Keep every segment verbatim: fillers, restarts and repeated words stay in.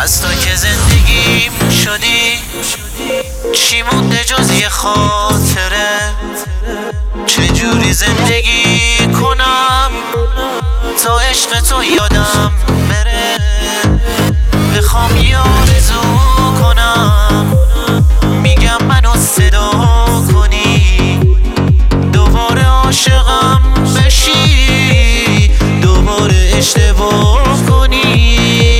از تو که زندگیم شدی چی مونده جز یه خاطره؟ چجوری زندگی کنم تا عشق تو یادم بره؟ بخوام یه آرزو کنم میگم منو صدا کنی، دوباره عاشقم بشی، دوباره اشتباه کنی.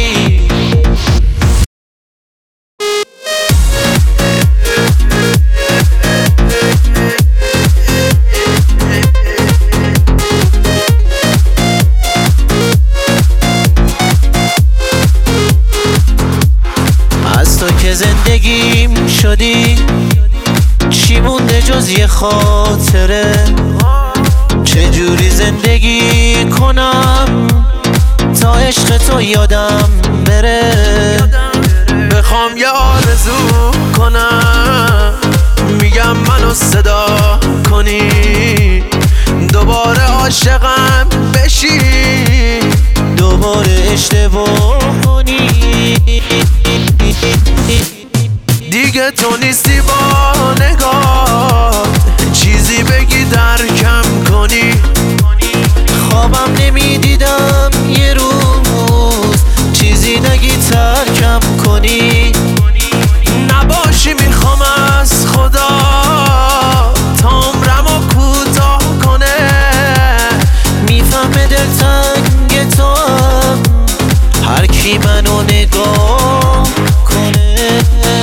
از تو که زندگیم شدی چی مونده جز یه خاطره؟ چجوری زندگی کنم تا عشق تو یادم بره؟ بخوام یه آرزو کنم میگم منو صدا کنی، دوباره عاشقم بشی، دوباره اشتباه کنی. دیگه تو نیستی با نگاه چیزی بگی درکم کنی، خوابم نمیدیدم یه روز چیزی نگی ترکم کنی. نباشی میخوام از خدا تا عمرمو کوتاه کنه، میفهمه دلتنگ تو هم هر کی منو نگاه کنه.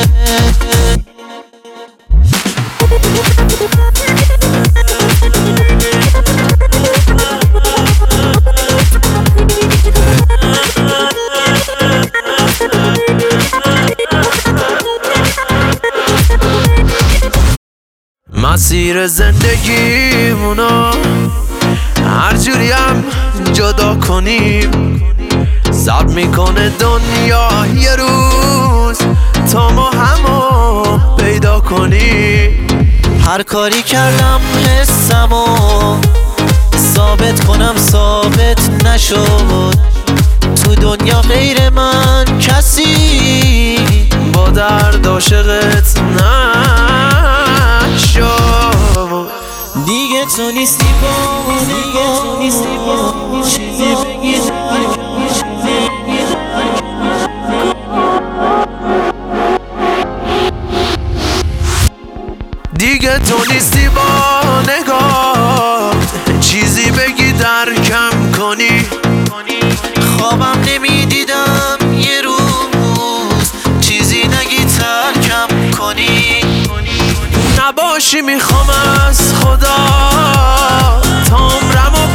مسیر زندگیمونو هر جوری هم جدا کنیم، صبر میکنه دنیا یه روز تا ما همو پیدا کنیم. هر کاری کردم حسمو ثابت کنم ثابت نشد، تو دنیا غیر من کسی با درد عاشقت نشد. دیگه تو نیستی با دیگه تو نیستی با چیزی بگی دیگه تو نیستی با نگاه چیزی بگی درکم کنی، خوابم نمیدیدم یه روز چیزی نگی ترکم کنی. نباشی میخوام از خدا تا عمرمو